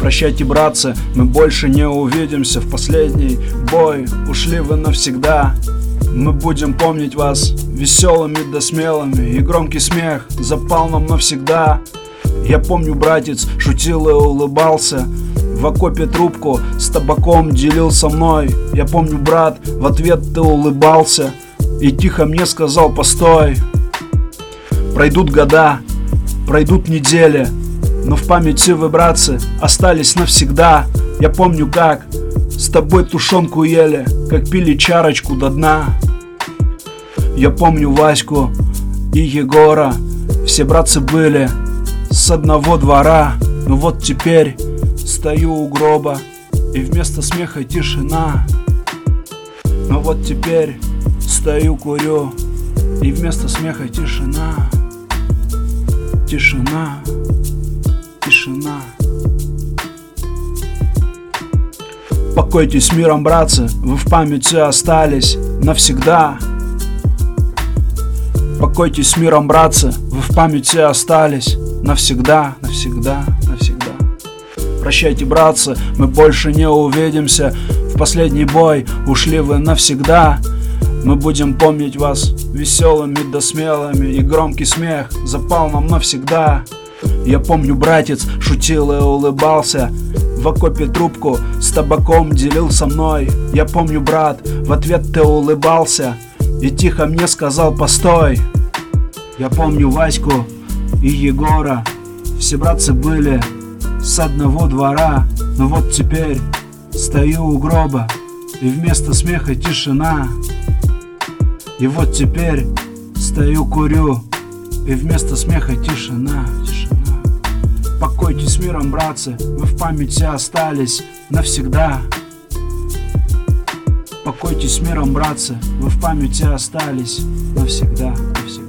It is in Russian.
Прощайте, братцы, мы больше не увидимся. В последний бой ушли вы навсегда. Мы будем помнить вас веселыми да смелыми, и громкий смех запал нам навсегда. Я помню, братец шутил и улыбался, в окопе трубку с табаком делил со мной. Я помню, брат, в ответ ты улыбался и тихо мне сказал: постой. Пройдут года, пройдут недели, но в памяти вы, братцы, остались навсегда. Я помню, как с тобой тушенку ели, как пили чарочку до дна. Я помню Ваську и Егора, все братцы были с одного двора. Но вот теперь стою у гроба, и вместо смеха тишина. Но вот теперь стою, курю, и вместо смеха тишина. Тишина, тишина. Покойтесь с миром, братцы, вы в памяти остались навсегда. Покойтесь с миром, братцы, вы в памяти остались навсегда, навсегда, навсегда. Прощайте, братцы, мы больше не увидимся. В последний бой ушли вы навсегда. Мы будем помнить вас веселыми да смелыми, и громкий смех запал нам навсегда. Я помню, братец шутил и улыбался, в окопе трубку с табаком делил со мной. Я помню, брат, в ответ ты улыбался и тихо мне сказал: постой. Я помню Ваську и Егора, все братцы были с одного двора. Но вот теперь стою у гроба, и вместо смеха тишина. И вот теперь стою, курю, и вместо смеха тишина, тишина. Покойтесь с миром, братцы, вы в памяти остались навсегда. Покойтесь с миром, братцы, вы в памяти остались навсегда, навсегда.